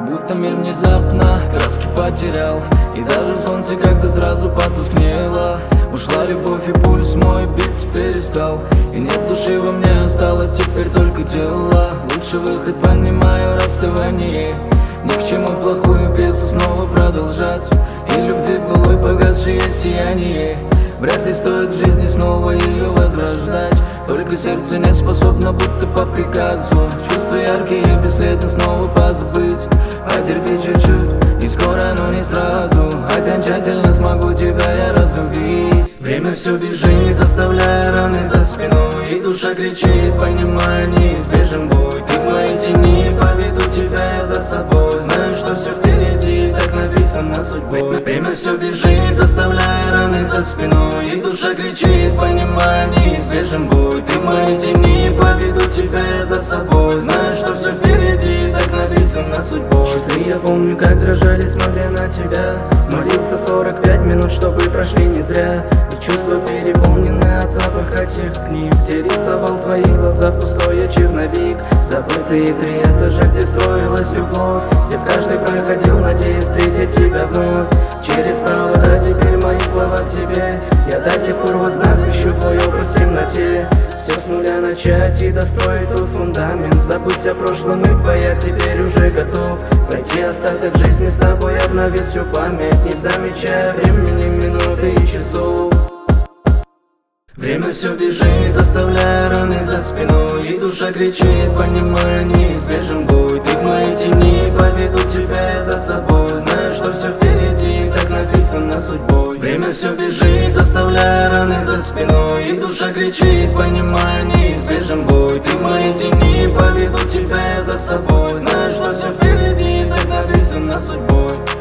Как будто мир внезапно краски потерял, и даже солнце как-то сразу потускнело. Ушла любовь и пульс мой биться перестал, и нет души во мне, осталось теперь только тело. Лучший выход, понимаю, расставание. Ни к чему плохую пьесу снова продолжать, и любви былой погасшее сияние. Вряд ли стоит в жизни снова ее возрождать, только сердце не способно, будто по приказу. Чувства яркие, бесследно снова позабыть. Потерпи чуть-чуть, и скоро, но не сразу, окончательно смогу тебя я разлюбить. Время все бежит, оставляя раны за спиной, и душа кричит, понимая, неизбежен бой. Ты в моей тени, поведу тебя я за собой. Знаю, что все впереди, так написано судьбой. Время все бежит, оставляя раны за спиной, и душа кричит, понимая, неизбежен бой. Ты в моей тени, поведу тебя я за собой. Знаю, что все впереди, так написано судьбой. Часы я помню, как дрожали, смотря на тебя. Молился 45 минут, чтобы прошли не зря. И чувства переполнены от запаха тех книг, где рисовал твои глаза в пустой черновик. Забытые 3 этажа, где строилась любовь, где в каждый проходил, надеясь встретить тебя вновь. Через провода теперь мои слова к тебе. Я до сих пор во снах ищу твой образ в темноте. Все с нуля начать и достроить тот фундамент. Забыть о прошлом, ибо я теперь уже готов пройти остаток жизни с тобой, обновить всю память, не замечая времени, минуты и часов. Время все бежит, оставляя раны за спиной, и душа кричит, понимая, неизбежен бой. Ты в моей тени, поведу тебя я за собой. Знаю, что все впереди, так написано судьбой. Время все бежит, оставляя раны за спиной, и душа кричит, понимая, неизбежен бой. Ты в моей тени, поведу тебя я за собой. Знаю, что все впереди, так написано судьбой.